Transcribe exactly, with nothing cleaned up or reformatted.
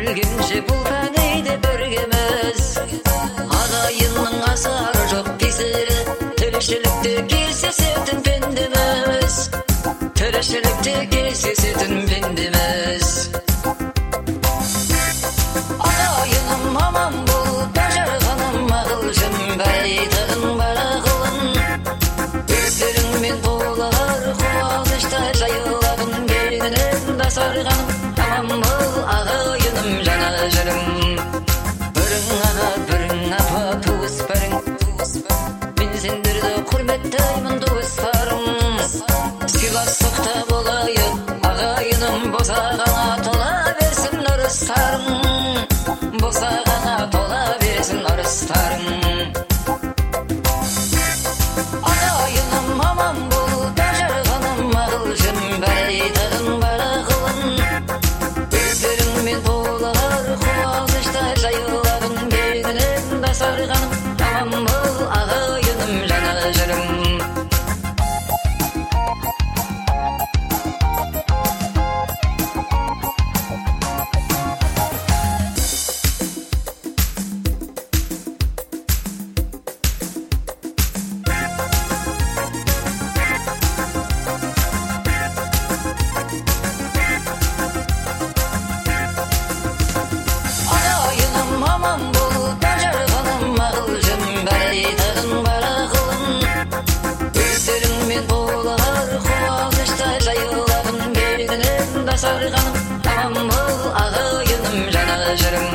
Өлгенше бұл тәнейді біргеміз, ағайынның асары жоқ кесірі, тіршілікте кездесетін пендеміз, тіршілікте кездесетін пендеміз. Ағайыным аман бол, тажарғаным ақылшым, бәйтығын барағылын, өздеріңмен толығар қуанышта жайылағын, кеңінен басарғаным аман бол, ағайыным жана жырым. Бірің аға, бірің апа, туыс бірің, мен сендерді құрметтеймін туыстарым. Сыйластықта болайық, ағайыным, босағаңа тола берсін ұрыстарың, босағаңа тола берсін ұрыстарың. Ағайыным аман бол, тажарғаным ақылшым, бәйтығын барағылын, өздеріңмен толығар қуанышта жайылағын, кеңінен басарғаным аман бол, ағайыным жана жырым. Ағайыным аман бол, тажарғаным ақылшым, бәйтығын барағылын, өздеріңмен толығар қуанышта жайылағын, кеңінен басарғаным аман бол, ағайыным жана жырым.